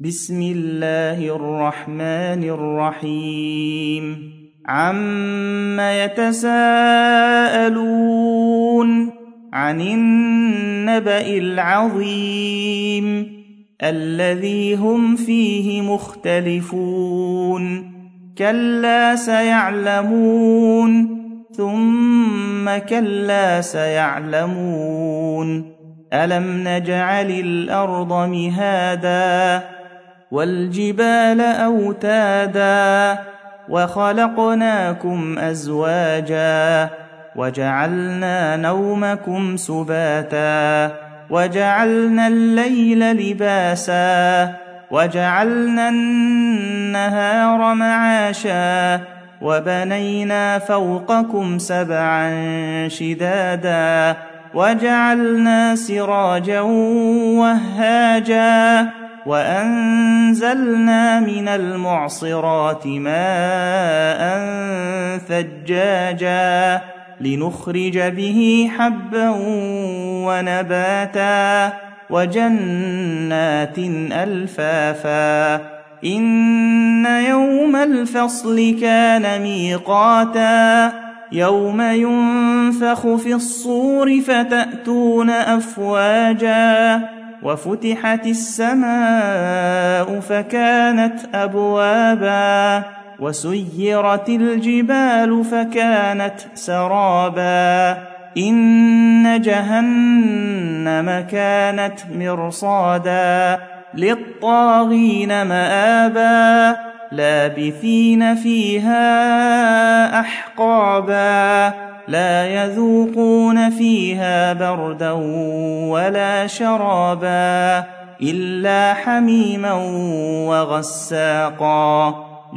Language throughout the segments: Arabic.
بسم الله الرحمن الرحيم عم يتساءلون عن النبأ العظيم الذي هم فيه مختلفون كلا سيعلمون ثم كلا سيعلمون ألم نجعل الأرض مهادا والجبال أوتادا وخلقناكم أزواجا وجعلنا نومكم سباتا وجعلنا الليل لباسا وجعلنا النهار معاشا وبنينا فوقكم سبعا شدادا وجعلنا سراجا وهاجا وأنزلنا من المعصرات ماء ثجاجا لنخرج به حبا ونباتا وجنات ألفافا إن يوم الفصل كان ميقاتا يوم ينفخ في الصور فتأتون أفواجا وفتحت السماء فكانت أبوابا وسيرت الجبال فكانت سرابا إن جهنم كانت مرصادا للطاغين مآبا لابثين فيها أحقابا لا يذوقون فيها بردا ولا شرابا إلا حميما وغساقا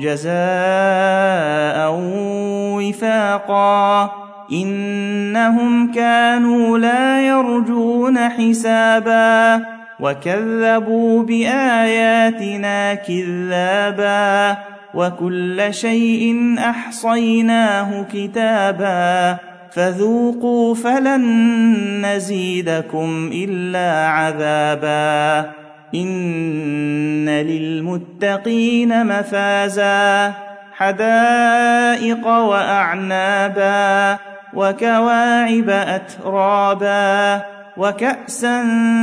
جزاء وفاقا إنهم كانوا لا يرجون حسابا وكذبوا بآياتنا كذابا وكل شيء أحصيناه كتابا فذوقوا فلن نزيدكم إلا عذابا إن للمتقين مفازا حدائق وأعنابا وكواعب أترابا وكأسا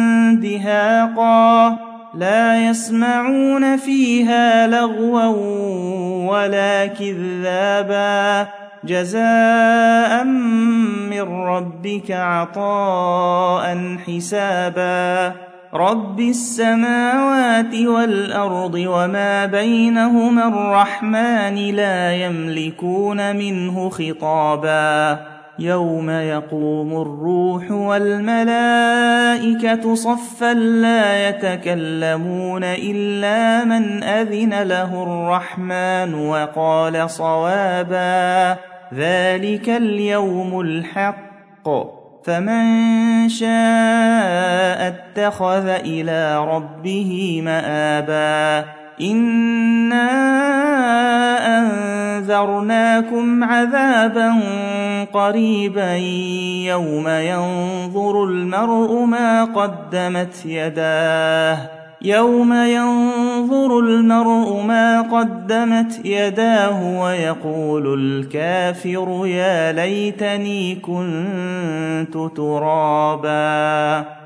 دهاقا لا يسمعون فيها لغوا ولا كذابا جزاء من ربك عطاء حسابا رب السماوات والأرض وما بينهما الرحمن لا يملكون منه خطابا يوم يقوم الروح والملائكة صفا لا يتكلمون إلا من أذن له الرحمن وقال صوابا ذلك اليوم الحق فمن شاء اتخذ إلى ربه مآبا إنا أنذرناكم عذابا قريبا يوم ينظر المرء ما قدمت يداه ويقول الكافر يا ليتني كنت ترابا.